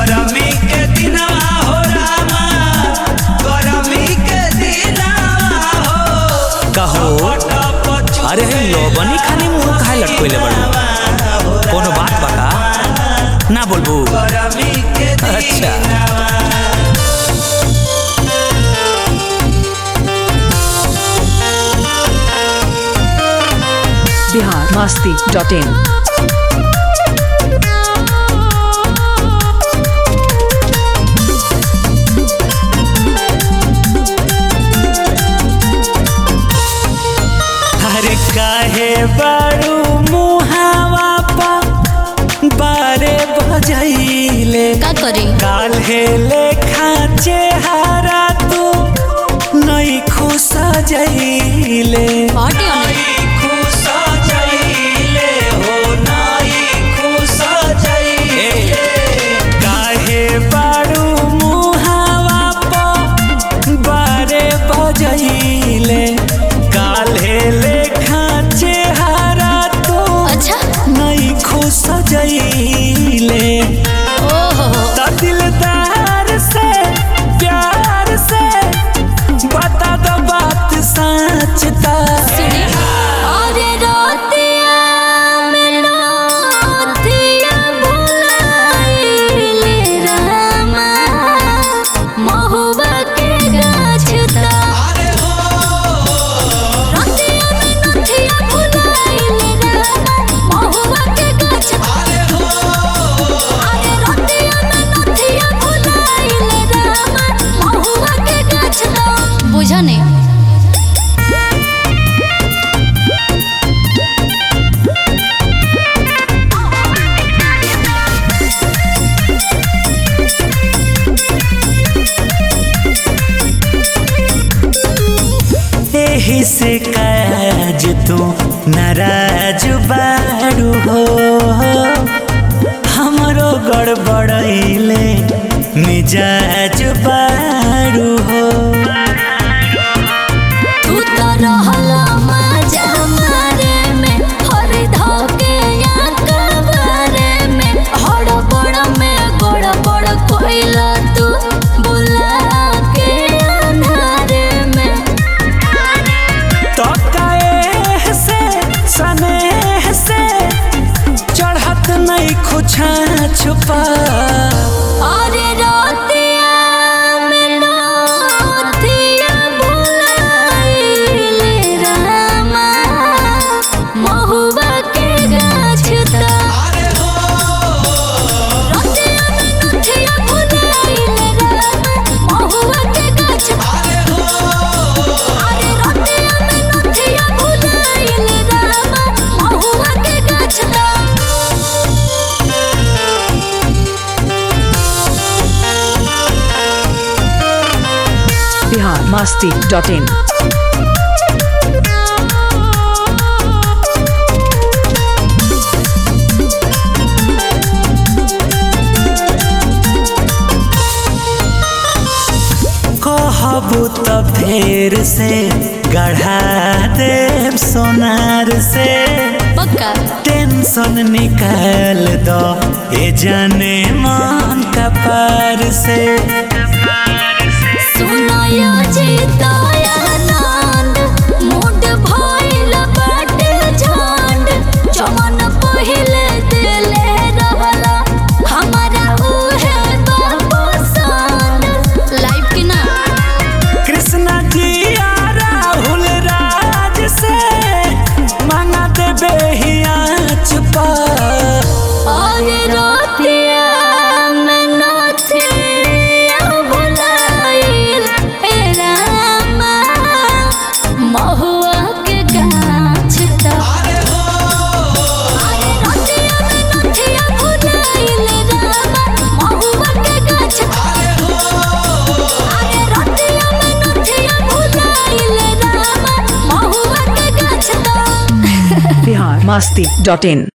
गरमी के दिनवा हो रामा, गरमी के दिनवा हो कहो। अरे लोबनी खानी मुंह खाए लटकोइले बड़ू, कोनो बात बता ना बोलबू। अच्छा biharmasti.in अरे काहे बड़ू मुहावा पा बारे बजैले का करी काल्हे लेखा चेहरा तू नई खुश जैले काहे बड़ू मुहावा पा बारे बजैले काल्हे लेखा चेहरा तू अच्छा नई खुश जैले दिलदार से प्यार से बता दो बात सचता। अरे रातिया में रातिया बुलाइले रामा महुआ के गाछता। रातिया में रातिया बुलाइले रामा महुआ के गाछता। अरे रातिया में रातिया बुलाइले रामा महुआ के गाछता। बुझा नहीं यही से काज तू नाराज बारू हो हमरो गड़बड़ैले मिजाज बारू हो। तू तो रहला मजा मारे में हर धोके या कबारे में हड़बड़ में गड़बड़ कोइला तू बुला के अंधारे में। तो काहे से स्नेह से चढ़त नहीं खुछा छुपा। अरे रातिया में रातिया बुलाइले रामा महुआ के गाछता। रातिया में रातिया बुलाइले रामा महुआ के गाछता। अरे रातिया में रातिया बुलाइले रामा महुआ के गाछता। biharmasti.in कहबू तो फेर से गढ़ा देव सोनार से पक्का टेंशन निकाल दो ये जाने मन का पार से। सुनाया जीताया नंद मूड भइल बाटे झंड चमन पहिले दिले रहला हमारा उहे पसंद। लाइफ की ना कृष्णा जी आ राहुल राज से मांगा देबे हिया छुपा। अरे रातिया में नाथिया बुलाइल रामा महुआ के गाछता। अरे रातिया में नाथिया बुलाइल रामा महुआ के गाछता। अरे रातिया में नाथिया बुलाइल रामा महुआ के गाछता। biharmasti.in